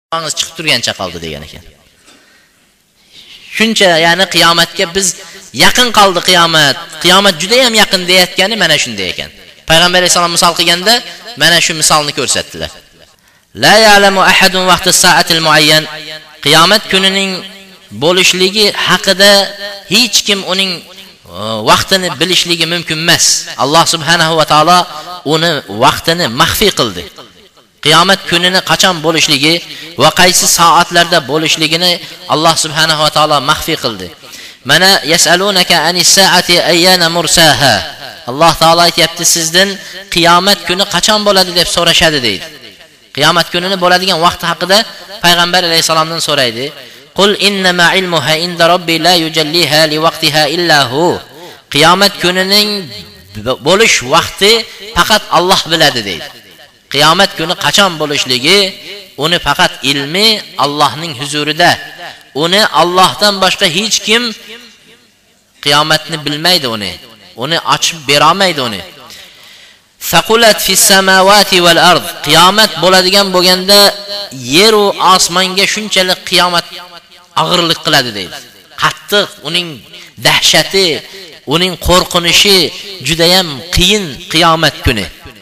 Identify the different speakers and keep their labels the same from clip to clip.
Speaker 1: Angiz chiqib turgancha qoldi degan ekan. Shuncha, ya'ni qiyomatga biz yaqin qoldi qiyomat. Qiyomat juda ham yaqin deyotgani mana shunday ekan. Payg'ambar alayhisalom misol qilganda mana shu misolni ko'rsatdilar. La ya'lamu ahadun vaqta sa'atil muayyan. Qiyomat kunining bo'lishligi haqida hech kim uning vaqtini bilishligi mumkin emas. Alloh subhanahu va taolo uni vaqtini maxfiy qildi. Qiyomat kunini qachon bo'lishligi va qaysi soatlarda bo'lishligini Alloh subhanahu va taolo maxfiy qildi. Mana yasalunaka anis saati ayyana mursaha. Alloh taolo aytibdi, sizdan qiyomat kuni qachon bo'ladi deb so'rashadi deydi. Qiyomat kunini bo'ladigan vaqti haqida payg'ambar alayhisalomdan so'raydi. Qul innama ilmuha inda robbi la yujalliha liwaqtiha illa hu. Qiyomat kunining bo'lish vaqti faqat Alloh biladi deydi. Qiyomat kuni qachon bo'lishligi uni faqat ilmi Allohning huzurida. Uni Allohdan boshqa hech kim qiyomatni bilmaydi uni. Uni ochib bera olmaydi uni. Faqulat fis samawati wal ard. Qiyomat bo'ladigan bo'lganda yer va osmonga shunchalik qiyomat og'irlik qiladi deydi. Qattiq uning dahshati, uning qo'rqinishi juda ham qiyin qiyomat kuni.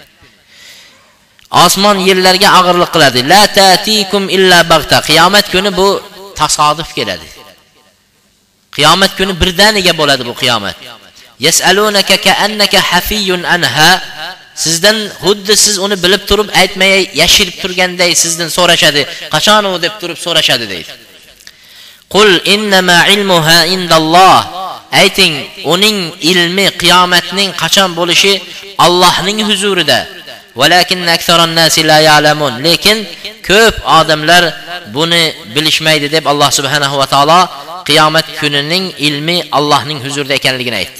Speaker 1: Osmon yerlarga og'irlik qiladi. La ta'tikum illa bag'ta. Qiyomat kuni bu tasodif keladi. Qiyomat kuni birdaniga bo'ladi bu qiyomat. Yasalunaka ka'annaka hafiyun anha. Sizdan xuddi siz uni bilib turib aytmay yashirib turganday sizdan so'rashadi. Qachon u deb turib so'rashadi deydi. Qul innama ilmuha indalloh. Ayting, uning ilmi qiyomatning qachon bo'lishi Allohning huzurida. Walakin aktharan nasi la ya'lamun. Lekin ko'p odamlar buni bilishmaydi deb Alloh subhanahu va taolo qiyomat kunining ilmi Allohning huzurida ekanligini aytdi.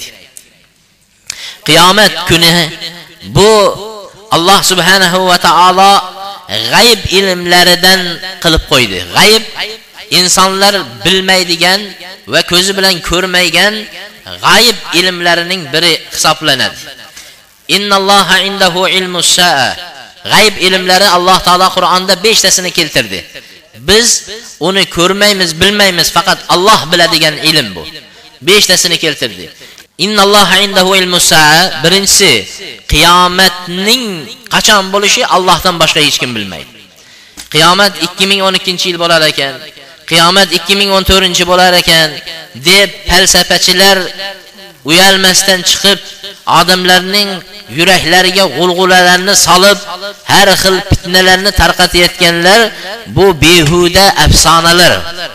Speaker 1: Qiyomat kuni bu Alloh subhanahu va taolo g'ayb ilmlaridan qilib qo'ydi. G'ayb insonlar bilmaydigan va ko'zi bilan ko'rmaydigan g'ayb ilmlarining biri hisoblanadi. Innalloha indahu ilmus sa'a. G'ayb ilmlari Alloh taolo Qur'onda 5 tasini keltirdi. Biz uni ko'rmaymiz, bilmaymiz, faqat Alloh biladigan ilm bu. 5 tasini keltirdi. Innalloha indahu ilmus sa'a. Birinchisi, qiyomatning qachon bo'lishi Allohdan boshqa hech kim bilmaydi. Qiyomat 2012-yil bo'lar ekan, qiyomat 2014 bo'lar ekan deb falsafachilar uyalmasdan chiqib odamlarning yuraklariga g'ulg'ulalarni solib har xil fitnalarni tarqatayotganlar bu behuda afsonalar.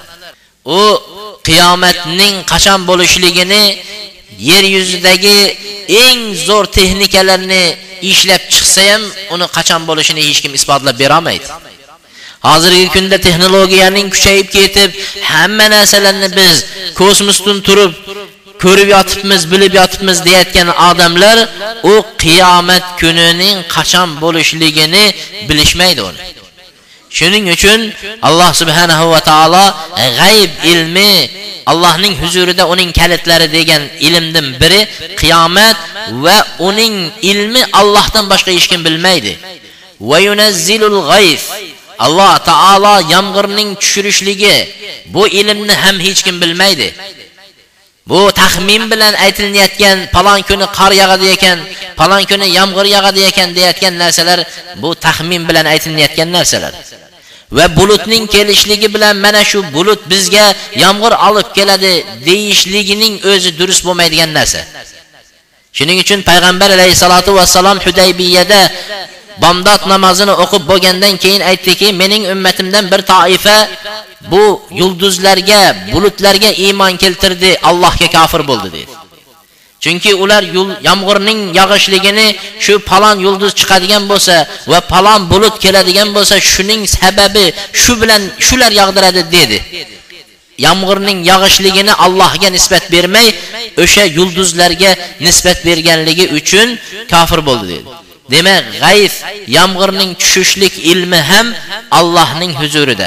Speaker 1: U qiyomatning qachon bo'lishligini yer yuzidagi eng zo'r texnikalarni ishlab chiqsa ham uni qachon bo'lishini hech kim isbotlab bera olmaydi. Hozirgi kunda texnologiyaning kuchayib ketib, hamma narsalarni biz kosmosdan turib ko'rib yotibmiz, bilib yotibmiz deyotgan odamlar u qiyomat kunining qachon bo'lishligini bilishmaydi uni. Shuning uchun Alloh subhanahu va taolo g'ayb ilmi Allohning huzurida uning kalitlari degan ilmdan biri qiyomat va uning ilmi Allohdan boshqa hech kim bilmaydi. Va yunazzilul g'ayf. Alloh taolo yomg'irning tushirishligi bu ilmni ham hech kim bilmaydi. Bu taxmin bilan aytilayotgan falon kuni qor yog'adi ekan, falon kuni yomg'ir yog'adi ekan deyotgan narsalar bu taxmin bilan aytilayotgan narsalar. Va bulutning kelishligi bilan mana shu bulut bizga yomg'ir olib keladi deyishligining o'zi durust bo'lmaydigan narsa. Shuning uchun payg'ambar alayhisolatu vassalom Hudaybiyada bomdod namozini o'qib bo'lgandan keyin aytdiki, mening ummatimdan bir toifa bu yulduzlarga, bulutlarga iymon keltirdi, Allohga kofir bo'ldi dedi. Chunki ular yomg'irning yog'ishligini shu falon yulduz chiqadigan bo'lsa va falon bulut keladigan bo'lsa, shuning sababi shu bilan shular yog'diradi dedi. Yomg'irning yog'ishligini Allohga nisbat bermay, o'sha yulduzlarga nisbat berganligi uchun kofir bo'ldi dedi. Demak, g'ayb yomg'irning tushishlik ilmi ham Allohning huzurida.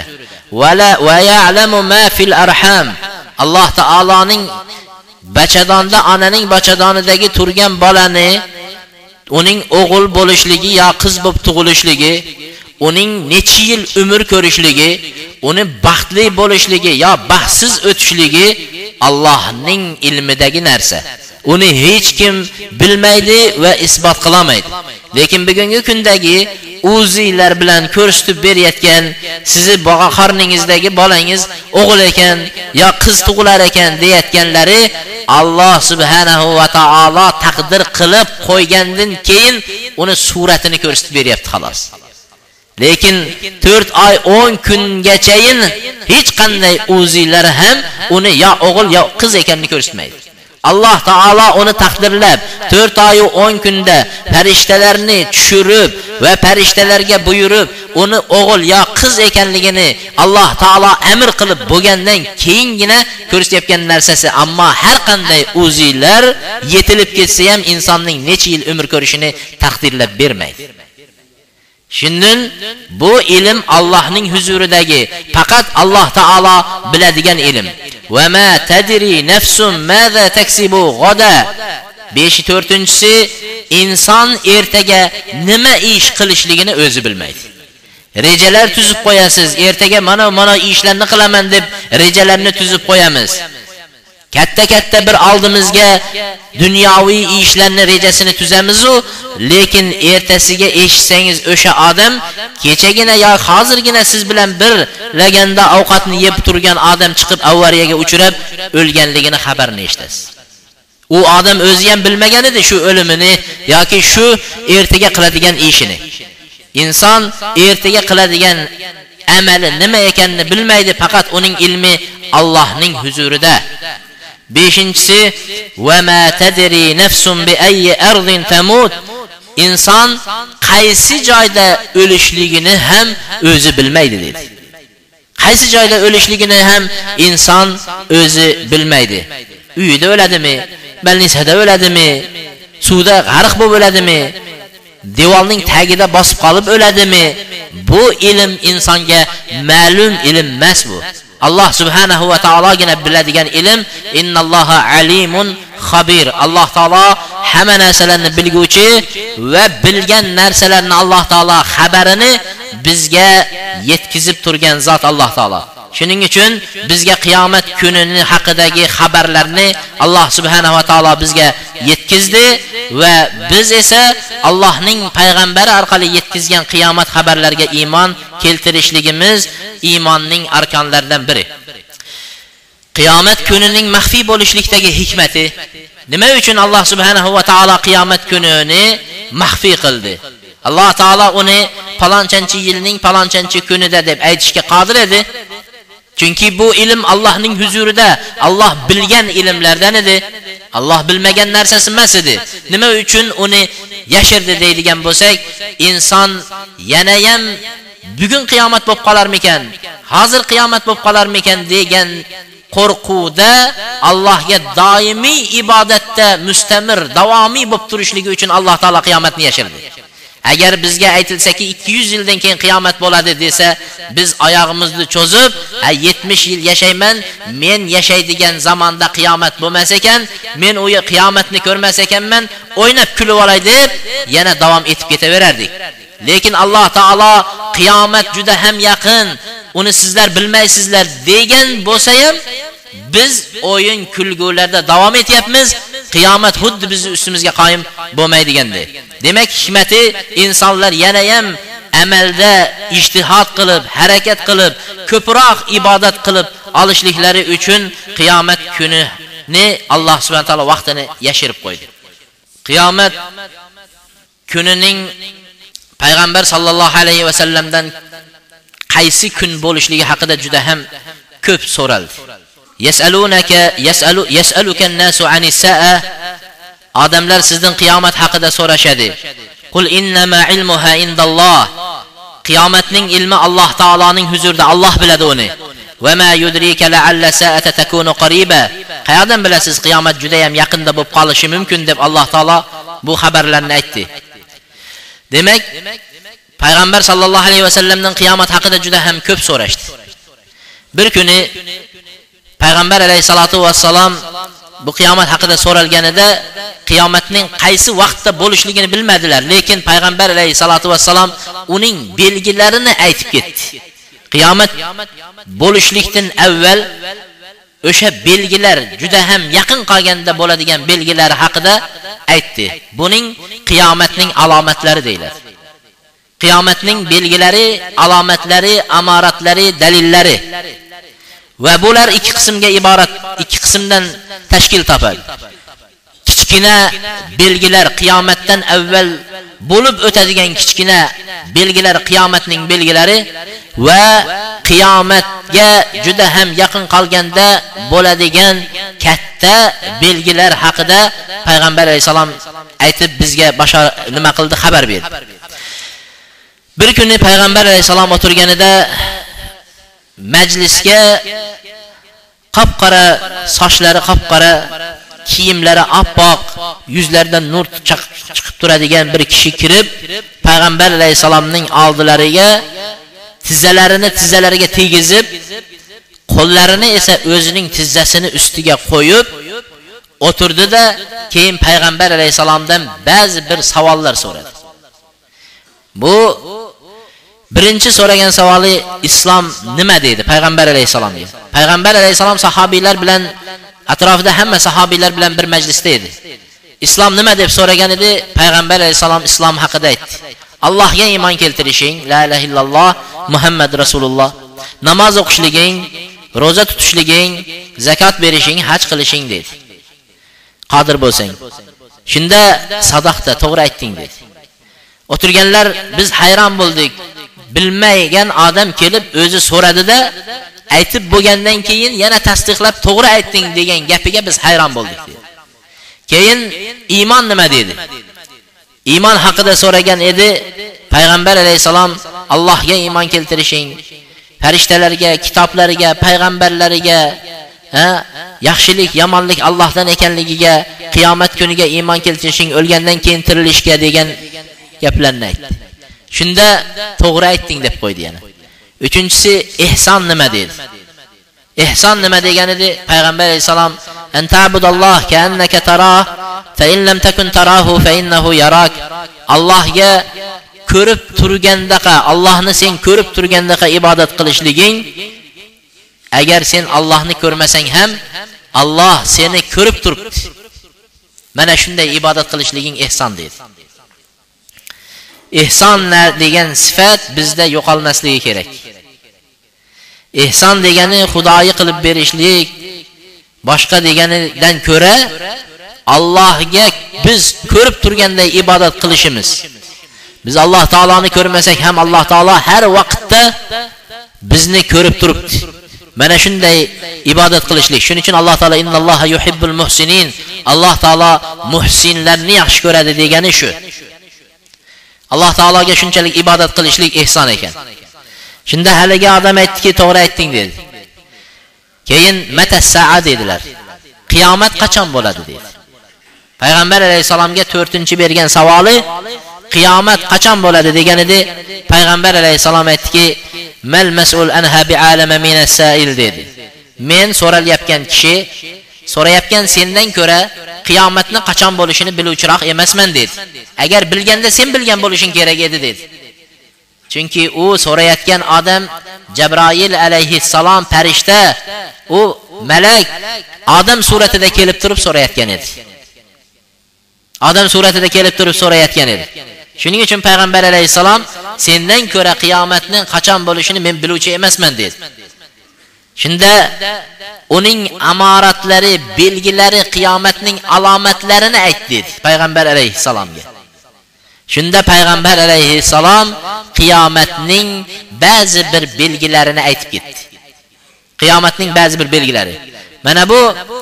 Speaker 1: Va ya'lamu ma fil arham. Alloh taoloning bachadonda, onaning bachadonidagi turgan bolani, uning o'g'il bo'lishligi yo qiz bo'lib tug'ilishligi, uning necha yil umr ko'rishligi, uni baxtli bo'lishligi yo baxtsiz o'tishligi Allohning ilmidagi narsa. Uni hech kim bilmaydi va isbot qila olmaydi. Lekin bugungi kundagi uziylar bilan ko'rsatib berayotgan, sizni qorningizdagi bolangiz o'g'il ekan yo qiz tug'ilar ekan deyotganlari Alloh subhanahu va taolo taqdir qilib qo'ygandan keyin uni suratini ko'rsatib beryapti xolos. Lekin 4 oy 10 kungachayin hech qanday uziylar ham uni yo o'g'il yo qiz ekanini ko'rsatmaydi. Allah Taala uni taqdirlab 4 oy 10 kunda farishtalarni tushirib va farishtalarga buyurib uni o'g'il yo qiz ekanligini Allah Taala amr qilib bo'lgandan keyingina ko'rsatayotgan narsasi. Ammo har qanday uziylar yetilib ketsa ham insonning necha yil umr ko'rishini taqdirlab bermaydi. Shundan bu ilm Allohning huzuridagi faqat Alloh Taala biladigan ilm. Va ma tadri nafsun maza taksibu g'ada. 4-si inson ertaga nima ish qilishligini o'zi bilmaydi. Rejalar tuzib qo'yasiz, ertaga mana ishlarni qilaman deb rejalarni tuzib qo'yamiz. Katta bir oldimizga dunyoviy ishlarni rejasini tuzamiz-u, lekin ertasiga eshitsangiz o'sha odam kechagina yo hozirgina siz bilan bir laganda ovqatni yeb turgan odam chiqib avariyaga uchrab o'lganligini xabarini eshitasiz. U odam o'zi ham bilmagan edi shu o'limini yoki shu ertaga qiladigan ishini. Inson ertaga qiladigan amali nima ekanini bilmaydi, faqat uning ilmi Allohning huzurida. 5-si va ma tadri nafsun bi ayyi ardin tamut. Inson qaysi joyda o'lishligini ham o'zi bilmaydi dedi. Qaysi joyda o'lishligini ham inson o'zi bilmaydi. Uyida o'ladimi, balnisada o'ladimi, suvda g'arq bo'lib o'ladimi, devorning tagida bosib qolib o'ladimi? Bu ilm insonga ma'lum ilm emas bu. Allah subhanahu va taologina biladigan ilm. Innalloha alimun xabir. Alloh taolo hamma narsalarni bilguvchi va bilgan narsalarni Alloh taolo xabarini bizga yetkazib turgan zot Alloh taolo. Shuning uchun bizga qiyomat kunini haqidagi xabarlarni Alloh subhanahu va taolo bizga yetkazdi va biz esa Allohning payg'ambari orqali yetkazgan qiyomat xabarlariga iymon keltirishligimiz iymonning arkonlaridan biri. Qiyomat kunining maxfiy bo'lishlikdagi hikmati, nima uchun Alloh subhanahu va taolo qiyomat kunini maxfiy qildi? Alloh taolo uni faloncanchi yilning faloncanchi kunida deb aytishga qodir edi. Chunki bu ilm Allohning huzurida Alloh bilgan ilmlardan edi. Alloh bilmagan narsasi emas edi. Nima uchun uni yashirdi deydigan bo'lsak, inson yana ham bugun qiyomat bo'lib qolarmikan, hozir qiyomat bo'lib qolarmikan degan qo'rquvda Allohga doimiy ibodatda mustamir, davomiy bo'lib turishligi uchun Alloh taolo qiyomatni yashirdi. Agar bizga aytilsa-ki 200 yildan keyin qiyomat bo'ladi desa, biz oyog'imizni cho'zib, 70 yil yashayman, men yashaydigan zamonda qiyomat bo'lmas ekan, men u qiyomatni ko'rmas ekanman, o'ynab kulib olay deb yana davom etib ketaverardik. Lekin Alloh taolo qiyomat juda ham yaqin, uni sizlar bilmaysizlar degan bo'lsa ham biz o'yin kulgularda davom etyapmiz. Qiyomat xuddi bizni ustimizga qoyim bo'lmaydiganda. Demak, hikmati insonlar yana ham amalda ijtihod qilib, harakat qilib, ko'proq ibodat qilib olishliklari uchun qiyomat kunini Alloh subhanahu va taolo vaqtini yashirib qo'ydi. Qiyomat kunining payg'ambar sallallohu alayhi va sallamdan qaysi kun bo'lishligi haqida juda ham ko'p so'raldi. Yas'aluka an-nasu 'anis sa'a. Odamlar sizdan qiyomat haqida so'rashadi. Qul innama ilmuha indalloh. Qiyomatning ilmi Alloh taoloning huzurida, Alloh biladi uni. Va ma yudrika la'alla sa'ata takunu qariba. Qayerdan bilasiz qiyomat juda ham yaqinda bo'lib qolishi mumkin deb Alloh taolo bu xabarlarni aytdi. Demak, payg'ambar sallallohu alayhi va sallamdan qiyomat haqida juda ham ko'p so'rashdi. Bir kuni payg'ambar alayhisolatu vassalom bu qiyomat haqida so'ralganida qiyomatning qaysi vaqtda bo'lishligini bilmadilar, lekin payg'ambar alayhisolatu vassalam uning belgilarini aytib ketdi. Qiyomat bo'lishlikdan avval o'sha belgilar juda ham yaqin qolganda bo'ladigan belgilar haqida aytdi. Buning qiyomatning alomatlari deyiladi. Qiyomatning belgilari, alomatlari, amoratlari, dalillari. Va bular ikki qismga iborat, ikki qismdan tashkil topadi. Kichkina belgilar, qiyomatdan avval bo'lib o'tadigan kichkina belgilar, qiyomatning belgilari va qiyomatga juda ham yaqin qolganda bo'ladigan katta belgilar haqida payg'ambar alayhisalom aytib bizga nima qildi, xabar berdi. Bir kuni payg'ambar alayhisalom o'tirganida majlisga qop-qora sochlari, qop-qora kiyimlari oppoq, yuzlaridan nur chiqib turadigan bir kishi kirib, payg'ambar alayhisalomning oldilariga tizzalariga tegizib, qo'llarini esa o'zining tizzasini ustiga qo'yib o'tirdi-da, keyin payg'ambar alayhisalomdan ba'zi bir savollar so'radi. Bu birinchi so'ragan savoli islom nima dedi payg'ambar alayhisalomga. Payg'ambar alayhisalom sahobiylar bilan, atrofida hamma sahobiylar bilan bir majlisda edi. Islom nima deb so'ragan edi, payg'ambar alayhisalom islom haqida aytdi. Allohga iymon keltirishing, la ilaha illalloh, Muhammad rasululloh, namoz o'qishliging, roza tutishliging, zakot berishing, haj qilishing dedi. Qodir bo'lsang. Shunda sadaqta, to'g'ri aytding dedi. O'tirganlar biz hayron bo'ldik. Bilmagan odam kelib o'zi so'radi-da, aytib bo'lgandan keyin yana tasdiqlab to'g'ri aytding degan gapiga biz hayron bo'ldik dedi. Keyin iymon nima dedi? Iymon haqida so'ragan edi. Payg'ambar alayhisalom Allohga iymon keltirishing, farishtalarga, kitoblariga, payg'ambarlariga, yaxshilik, yomonlik Allohdan ekanligiga, qiyomat kuniga iymon keltirishing, o'lgandan keyin tirilishga degan gaplarni aytdi. Shunda to'g'ri aytding deb qo'ydi yana. Uchinchisi ihson nima dedi? Ihson nima degan edi? Payg'ambar alayhisalom anta'budalloh ka'annaka tarah fa in lam takun tarahu fa innahu yarak. Allohga ko'rib turgandaqa, Allohni sen ko'rib turgandaqa ibodat qilishliging, agar sen Allohni ko'rmasang ham Alloh seni ko'rib turibdi. Mana shunday ibodat qilishliging ihson dedi. Ihson degan sifat bizda yo'qolmasligi kerak. Ihson degani Xudoyi qilib berishlik, boshqa deganidan ko'ra Allohga biz ko'rib turganday ibodat qilishimiz. Biz Alloh taoloni ko'rmasak ham Alloh taolo har vaqtda bizni ko'rib turibdi. Mana shunday ibodat qilishlik. Shuning uchun Alloh taolo innalloha yuhibbul muhsinin, Alloh taolo muhsinlarni yaxshi ko'radi degani shu. Alloh taologa shunchalik ibodat qilishlik ihson ekan. Shunda haligi odam aytdiki, to'g'ri aytding dedi. Keyin mata sa'a dedilar. Qiyomat qachon bo'ladi dedi. Payg'ambar alayhisalomga 4-chi bergan savoli qiyomat qachon bo'ladi degan edi. Payg'ambar alayhisalom aytdiki, mal mas'ul anha bi'alama minas sa'il dedi. Men so'ralayotgan kishi, so'rayotgan sendan ko'ra qiyomatni qachon bo'lishini biluvchiroq emasman dedi. Agar bilganda sen bilgan bo'lishing kerak edi dedi. Chunki u so'rayotgan odam Jabroil alayhissalom farishta, u malak odam suratida kelib turib so'rayotgan edi. Odam suratida kelib turib so'rayotgan edi. Shuning uchun payg'ambar alayhissalom sendan ko'ra qiyomatning qachon bo'lishini men biluvchi emasman dedi. Shunda uning amoratlari, belgilari, qiyomatning alomatlarini aytdi payg'ambar alayhissalomga. Shunda payg'ambar alayhissalom qiyomatning ba'zi bir belgilarini aytib ketdi. Qiyomatning ba'zi bir belgilari. Mana bu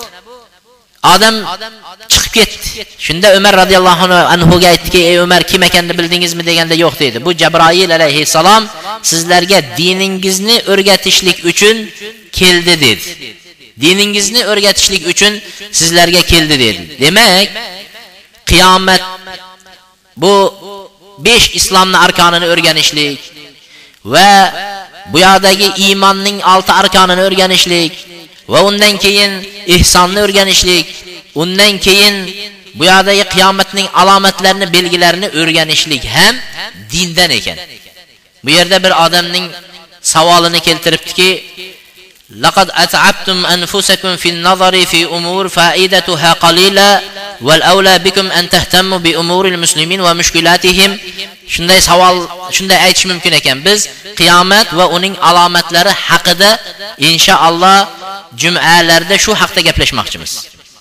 Speaker 1: odam chiqib ketdi. Shunda Umar radhiyallohu anhu ga aytdiki, "Ey Umar, kim ekanini bildingizmi?" deganda yo'q dedi. Bu Jabroil alayhissalom sizlarga diningizni o'rgatishlik uchun keldi dedi. Diningizni o'rgatishlik uchun sizlarga keldi dedi. Demak, qiyomat bu 5 islomning arkonini o'rganishlik va bu yerdagi iymonning 6 arkonini o'rganishlik va undan keyin ihsonni o'rganishlik, undan keyin bu yerdagi qiyomatning alomatlarini, belgilarini o'rganishlik ham dindan ekan. Bu yerda bir odamning savolini keltiribdiki, laqad at'abtum anfusakum fi an-nazari fi umur fa'idatuha qalila wal awla bikum an tahtammu bi umuril muslimin wa mushkilatihim. Shunday savol, shunday aytish mumkin ekan. Biz qiyomat va uning alomatlari haqida inshaalloh jum'alarda shu haqda gaplashmoqchimiz.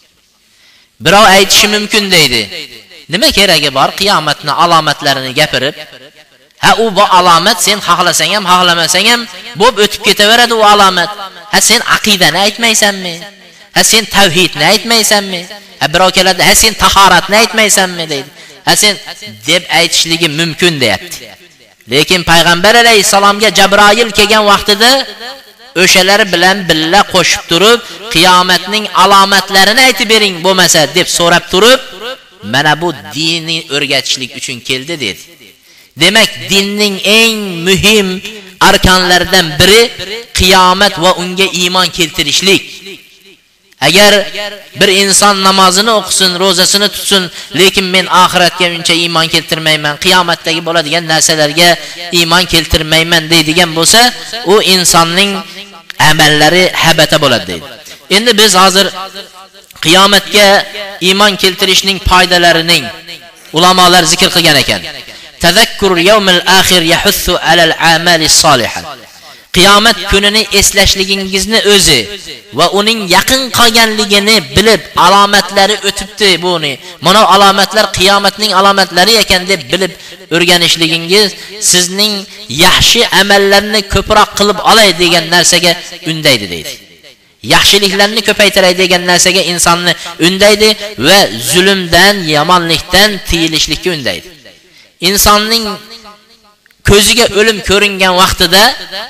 Speaker 1: Birov aytishi mumkin deydi. Nima keragi bor qiyomatning alomatlarini gapirib? Ha, u bu alomat sen xohlasang ham, xohlamasang ham bo'p o'tib ketaveradi u alomat. Ha, sen aqidani aytmaysanmi? Ha, sen tavhidni aytmaysanmi? Ha, birov keladi, ha sen tahoratni aytmaysanmi deydi. Ha, sen deb aytishligi mumkin deyapti. Lekin payg'ambar alayhisalomga Jabroil kelgan vaqtida o'shalar bilan billa qo'shib turib, qiyomatning alomatlarini aytib bering bo'lmasa deb so'rab turib, mana bu dinni o'rgatishlik uchun keldi dedi. Demak, dinning eng muhim arkonlaridan biri qiyomat va unga iymon keltirishlik. Agar bir inson namozini o'qisin, ro'zasini tutsin, lekin men oxiratga uncha iymon keltirmayman, qiyomatdagi bo'ladigan narsalarga iymon keltirmayman deydigan bo'lsa, u insonning amallari habata bo'ladi deydi. Endi biz hozir qiyomatga iymon keltirishning foydalarining ulamolar zikr qilgan ekan. Tazakkur yawmil akhir yahussu alal amali solihah. Qiyomat kunini eslashligingizni o'zi va uning yaqin qolganligini bilib, alomatlari o'tibdi buni. Mana alomatlar qiyomatning alomatlari ekan deb bilib o'rganishligingiz sizning yaxshi amallarni ko'proq qilib olay degan narsaga undaydi deydi. Yaxshiliklarni ko'paytiray degan narsaga insonni undaydi va zulmdan, yomonlikdan tiyilishlikka undaydi. İnsanning ko'ziga o'lim ko'ringan vaqtida,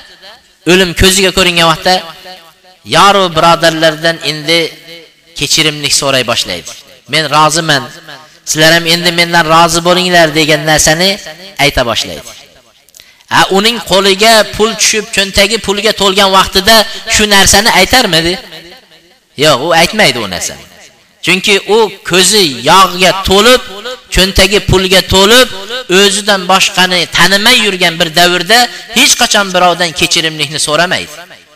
Speaker 1: yoru birodarlardan endi kechirimlik so'ray boshlaydi. Men roziman, sizlar ham endi mendan rozi bo'linglar degan narsani ayta boshlaydi. Uning qo'liga pul tushib, cho'ntagi pulga to'lgan vaqtida shu narsani aytarmidi? Yo'q, u aytmaydi u narsani. Chunki u ko'zi yog'ga to'lib, cho'ntagi pulga to'lib, o'zidan boshqani tanimay yurgan bir davrda hech qachon birovdan kechirimlikni so'ramaydi.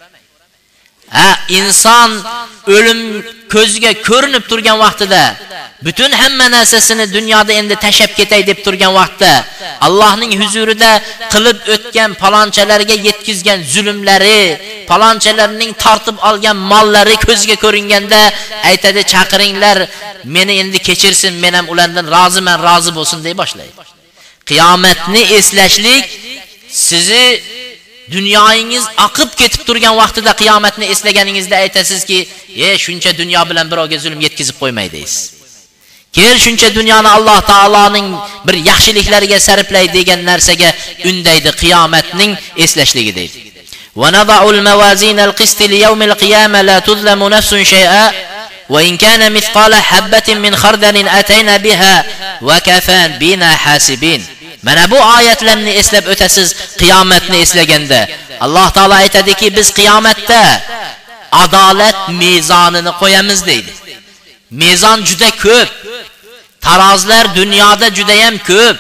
Speaker 1: Inson o'lim ko'ziga ko'rinib turgan vaqtida, butun hamma narsasini dunyoda endi tashab ketay deb turgan vaqtda, Allohning huzurida qilib o'tgan palonchalarga yetkizgan zulmlari, palonchalarning tortib olgan mollari ko'zga ko'ringanda aytadi, chaqiringlar, meni endi kechirsin, men ham ulardan roziman, rozi bo'lsin deb boshlaydi. Qiyomatni eslashlik sizni dunyoyingiz oqib ketib turgan vaqtida qiyomatni eslaganingizda aytasizki, shuncha dunyo bilan birovga zulm yetkazib qo'ymaydingiz. Kel shuncha dunyoni Alloh taoloning bir yaxshiliklariga sarflay degan narsaga undaydi qiyomatning eslashligi deydi. Va nada'ul mawazinal qist li yawmil qiyamah la tuzlamu nafsun shay'a wa in kana mithqala habatin min khardalin atayna biha wa kafan bina hasibin. Mana bu oyatlarni eslab o'tasiz qiyomatni eslaganda. Alloh taolo aytadiki, biz qiyomatda adolat mezonini qo'yamiz deydi. Mezon juda ko'p. Tarozlar dunyoda juda ham ko'p.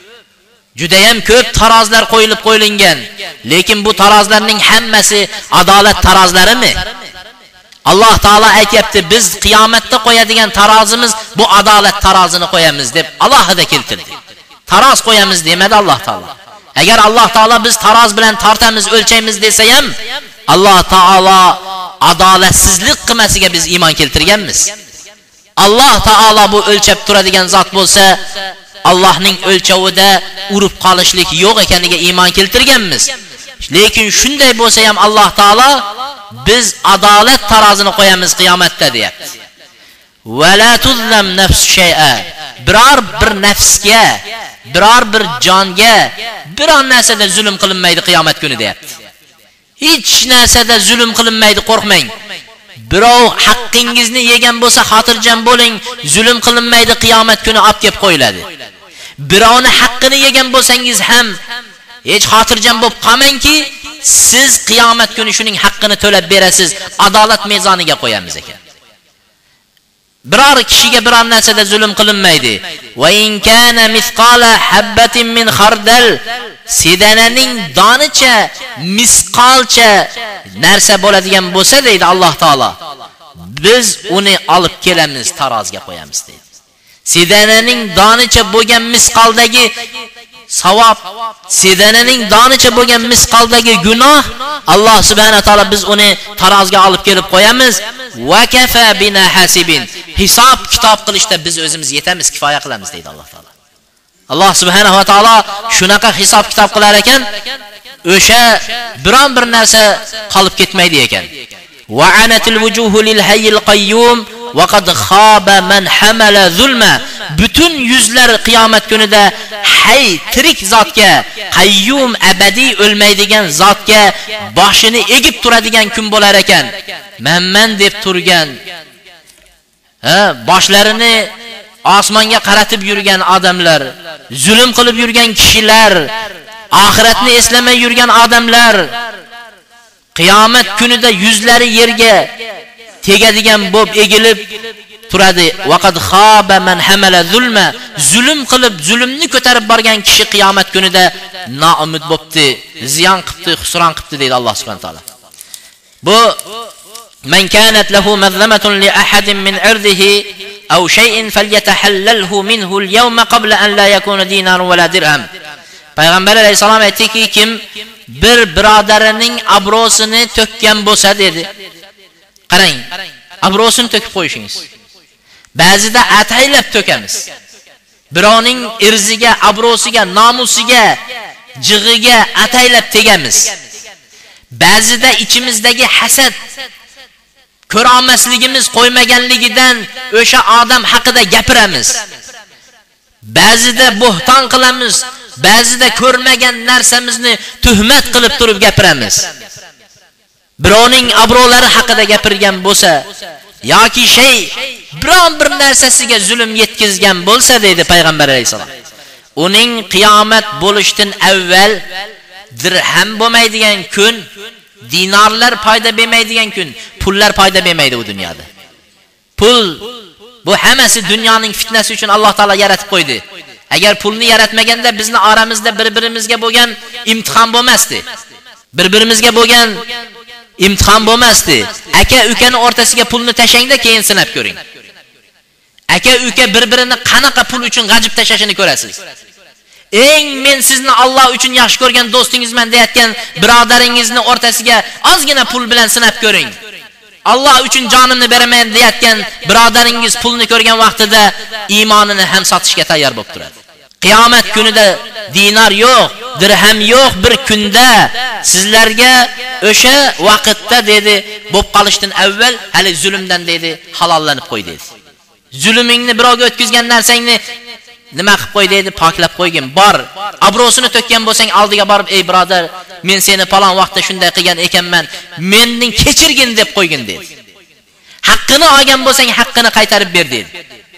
Speaker 1: Tarozlar qo'yilib qo'yilgan. Lekin bu tarozlarning hammasi adolat tarozlarimi? Alloh taolo aytibdi, biz qiyomatda qo'yadigan tarozimiz bu adolat tarozini qo'yamiz deb alohida keltirdi. Taroz qo'yamiz demadi Alloh taolo. Agar Alloh taolo biz taroz bilan tortamiz, o'lchaymiz desa ham, Alloh taolo adolatsizlik qilmasiga biz iymon keltirganmiz. Alloh taolo bu o'lchab turadigan zot bo'lsa, Allohning o'lchovida urib qolishlik yo'q ekaniga iymon keltirganmiz. Lekin shunday bo'lsa ham Alloh taolo biz adolat tarozini qo'yamiz qiyomatda deyapti. Va la tuzlam nafs shay'a. Biror bir nafsga, biror bir jonga, biror narsada zulm qilinmaydi qiyomat kuni deyapti. Hech narsada zulm qilinmaydi, qo'rqmang. Birov haqqingizni yegan bo'lsa xotirjam bo'ling, zulm qilinmaydi, qiyomat kuni olib kelib qo'yiladi. Birovni haqqini yegan bo'lsangiz ham hech xotirjam bo'lib qolmangki, siz qiyomat kuni shuning haqqini to'lab berasiz, adolat mezoniga qo'yamiz ekan. Biror kishiga biror narsada zulm qilinmaydi. Va in kana misqala habatin min khardal, sidananing donicha, misqalcha narsa bo'ladigan bo'lsa deydi Alloh taolo, biz uni olib kelamiz, tarozga qo'yamiz deydi. Sidananing donicha bo'lgan misqaldagi savob, sidananing donicha bo'lgan misqaldagi gunoh, Alloh subhanahu va taolo biz uni tarozga olib kelib qo'yamiz. Va kafa bina hasibin, hisob kitob qilishda biz o'zimiz yetamiz, kifoya qilamiz deydi Alloh taolo. Alloh subhanahu va taolo shunaqa hisob kitob qilar ekan, o'sha biron bir narsa qolib ketmaydi ekan. Va anatil wujuhu lil hayyil qayyum va qad khaba man hamala zulma. Butun yuzlar qiyomat kunida hay tirik zotga, qayyum abadiy o'lmaydigan zotga boshini egib turadigan kun bo'lar ekan. Men deb turgan, boshlarini osmonga qaratib yurgan odamlar, zulm qilib yurgan kishilar, oxiratni eslamay yurgan odamlar qiyomat kunida yuzlari yerga tegadigan bo'p egilib turadi. Vaqad khaba man hamala zulma, zulm qilib zulmni ko'tarib borgan kishi qiyomat kunida noumid bo'pti, ziyon qilibdi, xusron qilibdi deydi Alloh subhanahu va taolo. Bu man kanat lahu mazlamatun li ahadin min irdihi aw shay'in falyatahallalhu minhu al-yawma qabla an la yakuna dinar wa la dirham. Payg'ambar alayhisalom aytdiki, kim bir birodarining abrosini to'kkan bo'lsa dedi. Qarang, abrosini to'kib qo'yishingiz. Ba'zida ataylab to'kamiz. Birovning irziga, abrosiga, nomusiga, jig'iga ataylab tegamiz. Ba'zida ichimizdagi hasad, ko'rolmasligimiz qo'ymaganligidan o'sha odam haqida gapiramiz. Ba'zida bo'hton qilamiz, ba'zida ko'rmagan narsamizni tuhmat qilib turib gapiramiz. Birovning abrolari haqida gapirgan bo'lsa yoki biron bir narsasiga zulm yetkazgan bo'lsa deydi payg'ambar alayhisalom, uning qiyomat bo'lishdan avval dirham bo'lmaydigan kun, dinarlar foyda bermaydigan kun, pullar foyda bermaydi u dunyoda. Pul bu hammasi dunyoning fitnasi uchun Alloh taolo yaratib qo'ydi. Agar pulni yaratmaganda bizni oramizda bir-birimizga bo'lgan imtihon bo'lmasdi. Bir-birimizga bo'lgan imtihon bo'lmasdi. Aka-ukani o'rtasiga pulni tashangda keyin sinab ko'ring. Aka-uka bir-birini qanaqa pul uchun g'ajib tashashini ko'rasiz. Men sizni Alloh uchun yaxshi ko'rgan do'stingizman deyotgan birodaringizni o'rtasiga ozgina pul bilan sinab ko'ring. Alloh uchun jonimni beraman deyotgan birodaringiz pulni ko'rgan vaqtida iymonini ham sotishga tayyor bo'lib turadi. Qiyomat kunida dinar yo'q, dirham yo'q bir kunda sizlarga o'sha vaqtda dedi, bo'lib qolishdan avval hali zulmdan dedi halollanib qo'y dedi. Zulmingni birovga o'tkazgan narsangni nima qilib qo'y dedi, poklab qo'ygin. Bor, abrosini to'kkan bo'lsang oldiga borib, ey birodar, men seni falon vaqtda shunday qilgan ekanman, menning kechirgin deb qo'ygin dedi. Haqqini olgan bo'lsang haqqini qaytarib ber dedi.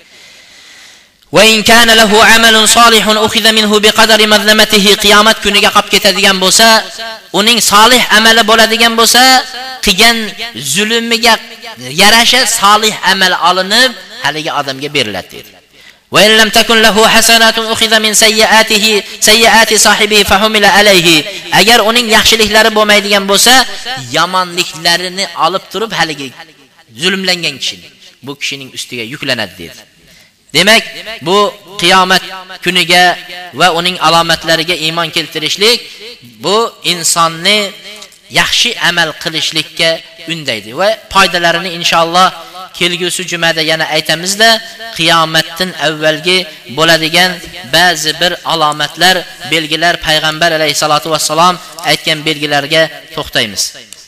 Speaker 1: Va in kana lahu amalun solihun ukhidha minhu biqadari mazlamatihi, qiyomat kuniga qolib ketadigan bo'lsa, uning solih amali bo'ladigan bo'lsa, qilgan zulmiga yarasha solih amal olinib haligi odamga beriladi dedi. Va in lam takun lahu hasanatun ukhidha min sayyiati sahibihi fahumila alayhi. Agar uning yaxshiliklari bo'lmaydigan bo'lsa, yomonliklarini olib turib haligi zulmlangan bu kishining ustiga yuklanadi dedi. Demak, bu qiyomat kuniga va uning alomatlariga iymon keltirishlik bu insonni yaxshi amal qilishlikka undaydi va foydalarini inshaalloh kelgusi jumada yana aytamizda, qiyomatdan avvalgi bo'ladigan ba'zi bir alomatlar, belgilar, payg'ambar alayhisolatu vassalom aytgan belgilarga to'xtaymiz.